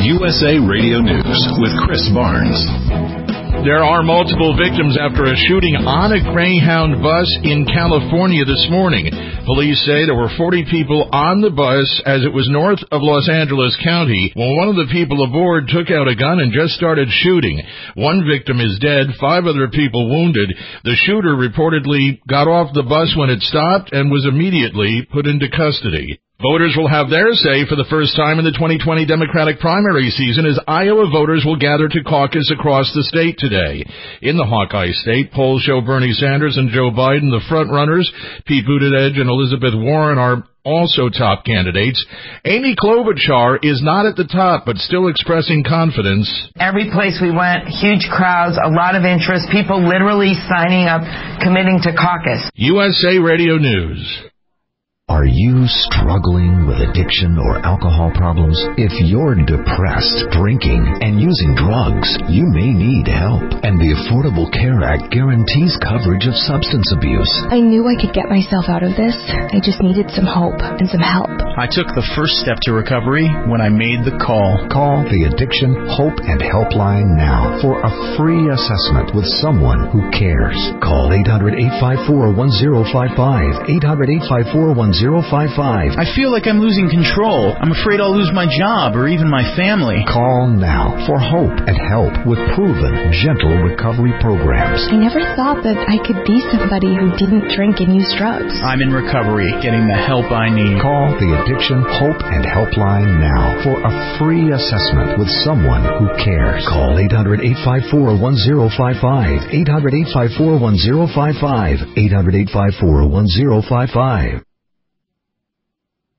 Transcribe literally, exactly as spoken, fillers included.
U S A Radio News with Chris Barnes. There are multiple victims after a shooting on a Greyhound bus in California this morning. Police say there were forty people on the bus as it was north of Los Angeles County when one of the people aboard took out a gun and just started shooting. One victim is dead, five other people wounded. The shooter reportedly got off the bus when it stopped and was immediately put into custody. Voters will have their say for the first time in the twenty twenty Democratic primary season as Iowa voters will gather to caucus across the state today. In the Hawkeye State, polls show Bernie Sanders and Joe Biden the front runners. Pete Buttigieg and Elizabeth Warren are also top candidates. Amy Klobuchar is not at the top, but still expressing confidence. Every place we went, huge crowds, a lot of interest, people literally signing up, committing to caucus. U S A Radio News. Are you struggling with addiction or alcohol problems? If you're depressed, drinking, and using drugs, you may need help. And the Affordable Care Act guarantees coverage of substance abuse. I knew I could get myself out of this. I just needed some hope and some help. I took the first step to recovery when I made the call. Call the Addiction Hope and Helpline now for a free assessment with someone who cares. Call eight hundred, eight five four, one zero five five, eight hundred, eight five four, one zero five five. I feel like I'm losing control. I'm afraid I'll lose my job or even my family. Call now for hope and help with proven, gentle recovery programs. I never thought that I could be somebody who didn't drink and use drugs. I'm in recovery, getting the help I need. Call the Addiction Hope and Helpline now for a free assessment with someone who cares. Call eight hundred, eight five four, one zero five five, eight hundred, eight five four, one zero five five, eight hundred, eight five four, one zero five five.